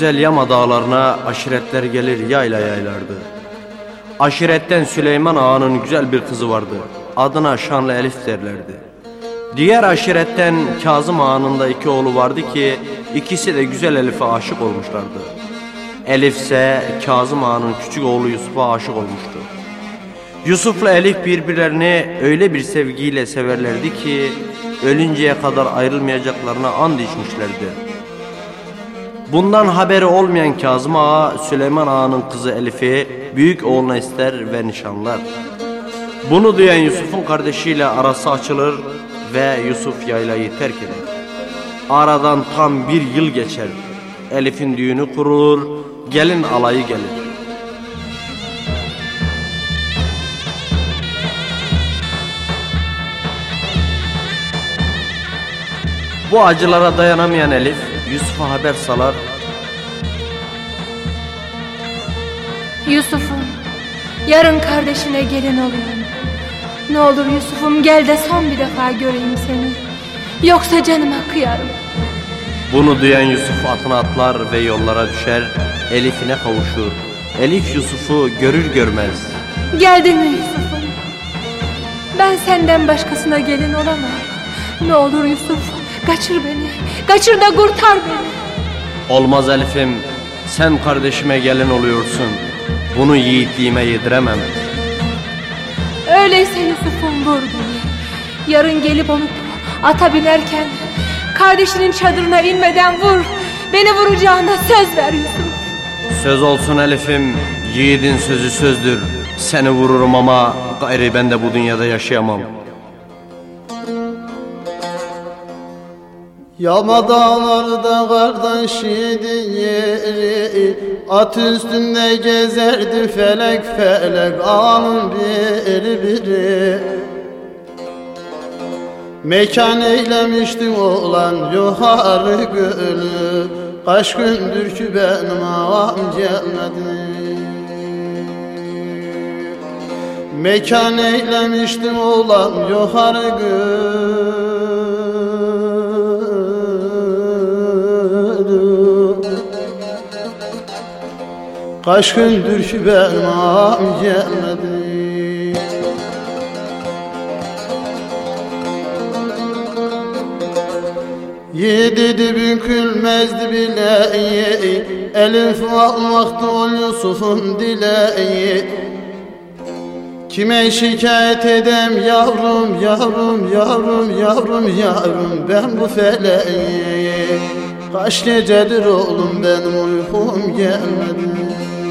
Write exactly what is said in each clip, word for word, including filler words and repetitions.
güzel Yama dağlarına aşiretler gelir yayla yaylardı. Aşiretten Süleyman Ağa'nın güzel bir kızı vardı. Adına Şanlı Elif derlerdi. Diğer aşiretten Kazım Ağa'nın da iki oğlu vardı ki ikisi de güzel Elif'e aşık olmuşlardı. Elif ise Kazım Ağa'nın küçük oğlu Yusuf'a aşık olmuştu. Yusuf'la Elif birbirlerini öyle bir sevgiyle severlerdi ki ölünceye kadar ayrılmayacaklarına and içmişlerdi. Bundan haberi olmayan Kazım Ağa, Süleyman Ağa'nın kızı Elif'i büyük oğluna ister ve nişanlar. Bunu duyan Yusuf'un kardeşiyle arası açılır ve Yusuf yaylayı terk eder. Aradan tam bir yıl geçer. Elif'in düğünü kurulur, gelin alayı gelir. Bu acılara dayanamayan Elif Yusuf'a haber salar. Yusuf'um, yarın kardeşine gelin oluyorum. Ne olur Yusuf'um, gel de son bir defa göreyim seni. Yoksa canıma kıyarım. Bunu duyan Yusuf atına atlar ve yollara düşer. Elif'ine kavuşur. Elif Yusuf'u görür görmez: geldin mi Yusuf'um? Ben senden başkasına gelin olamam. Ne olur Yusuf, kaçır beni. Kaçır da kurtar beni. Olmaz Elif'im, sen kardeşime gelin oluyorsun. Bunu yiğitliğime yediremem. Öyleyse Yusuf'um, vur beni. Yarın gelip onu ata binerken kardeşinin çadırına inmeden vur. Beni vuracağına söz ver Yusuf. Söz olsun Elif'im, yiğidin sözü sözdür. Seni vururum ama gayrı ben de bu dünyada yaşayamam. Yama dağlarda kardeş yedi, at üstünde gezerdi felek felek, ağanın biri biri. Mekan eylemişti oğlan yukarı gölü, kaç gündür ki benim ağam gelmedi. Mekan eylemiştim oğlan yukarı gölü, kaç gündür ki benim ağam gelmedi. Yedi dibin külmezdi bile, Elif almaktı ol Yusuf'un dileği. Kime şikayet edem yavrum, yavrum, yavrum, yavrum, yavrum ben bu feleği. Kaç gecedir oğlum benim uykum gelmedi.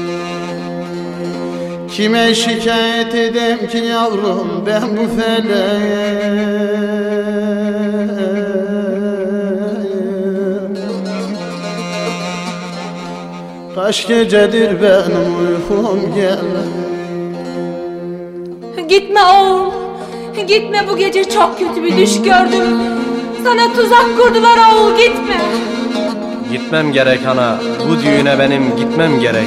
Kime şikayet edem ki yavrum ben bu feleği. Kaç gecedir benim uykum gelmedi. Gitme oğul, gitme, bu gece çok kötü bir düş gördüm. Sana tuzak kurdular oğul, gitme. Gitmem gerek ana, bu düğüne benim gitmem gerek.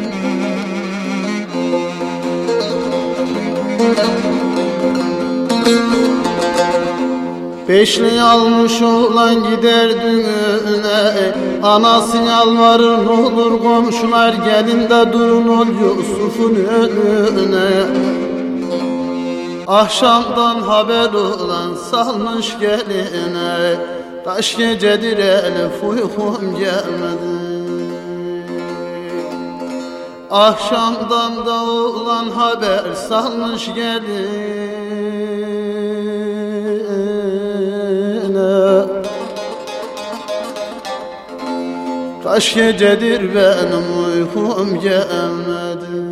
Beşli almış oğlan gider düğüne, anası yalvarır olur komşular, gelin de durun ol Yusuf'un önüne. Akşamdan haber olan salmış geline, kaç gecedir Elif uykum gelmedi. Akşamdan da olan haber salmış geline, kaç gecedir benim uykum gelmedi.